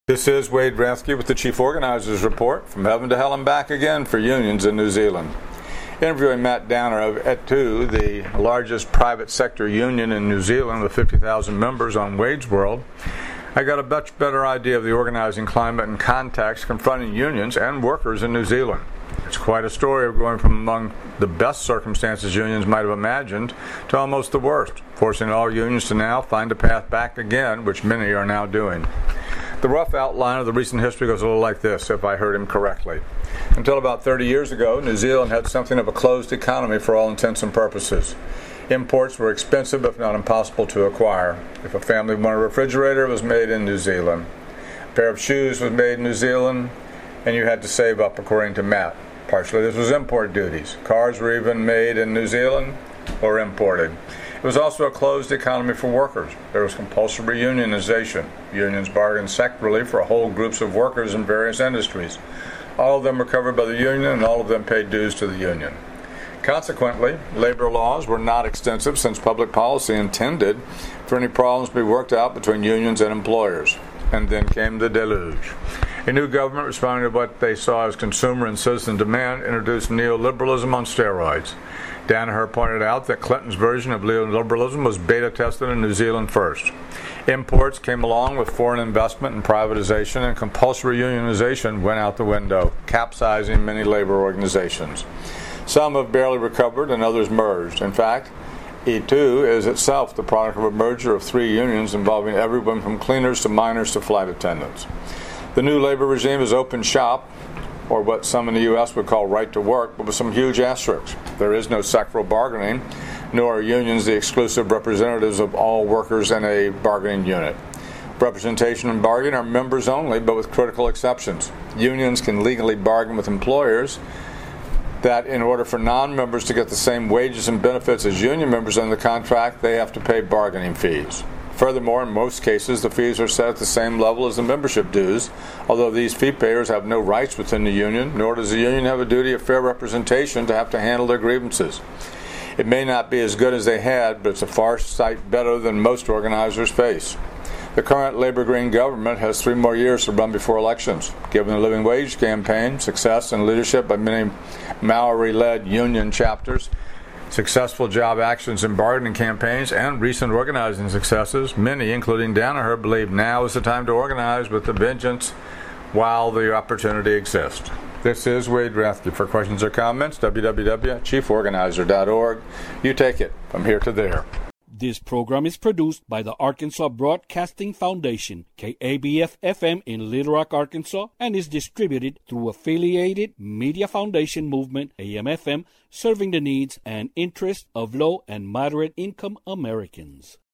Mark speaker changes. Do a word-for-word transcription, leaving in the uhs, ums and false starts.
Speaker 1: This is Wade Rathke with the Chief Organizers Report, from heaven to hell and back again for unions in New Zealand. Interviewing Matt Downer of E T U, the largest private sector union in New Zealand with fifty thousand members on Wage World, I got a much better idea of the organizing climate and context confronting unions and workers in New Zealand. It's quite a story of going from among the best circumstances unions might have imagined to almost the worst, forcing all unions to now find a path back again, which many are now doing. The rough outline of the recent history goes a little like this, if I heard him correctly. Until about thirty years ago, New Zealand had something of a closed economy for all intents and purposes. Imports were expensive, if not impossible to acquire. If a family wanted a refrigerator, it was made in New Zealand. A pair of shoes was made in New Zealand, and you had to save up, according to Matt. Partially this was import duties. Cars were even made in New Zealand or imported. It was also a closed economy for workers. There was compulsory unionization. Unions bargained sectorally for whole groups of workers in various industries. All of them were covered by the union, and all of them paid dues to the union. Consequently, labor laws were not extensive, since public policy intended for any problems to be worked out between unions and employers. And then came the deluge. A new government, responding to what they saw as consumer and citizen demand, introduced neoliberalism on steroids. Danaher pointed out that Clinton's version of neoliberalism was beta tested in New Zealand first. Imports came along with foreign investment and privatization, and compulsory unionization went out the window, capsizing many labor organizations. Some have barely recovered and others merged. In fact, E T U is itself the product of a merger of three unions involving everyone from cleaners to miners to flight attendants. The new labor regime is open shop, or what some in the U S would call right to work, but with some huge asterisks. There is no sectoral bargaining, nor are unions the exclusive representatives of all workers in a bargaining unit. Representation and bargaining are members only, but with critical exceptions. Unions can legally bargain with employers that in order for non-members to get the same wages and benefits as union members under the contract, they have to pay bargaining fees. Furthermore, in most cases, the fees are set at the same level as the membership dues, although these fee payers have no rights within the union, nor does the union have a duty of fair representation to have to handle their grievances. It may not be as good as they had, but it's a far sight better than most organizers face. The current Labour Green government has three more years to run before elections. Given the living wage campaign, success and leadership by many Maori-led union chapters, successful job actions and bargaining campaigns, and recent organizing successes, many, including Danaher, believe now is the time to organize with a vengeance while the opportunity exists. This is Wade Rathke. For questions or comments, w w w dot chief organizer dot org. You take it from here to there.
Speaker 2: This program is produced by the Arkansas Broadcasting Foundation, K A B F F M in Little Rock, Arkansas, and is distributed through Affiliated Media Foundation Movement, A M F M, serving the needs and interests of low and moderate income Americans.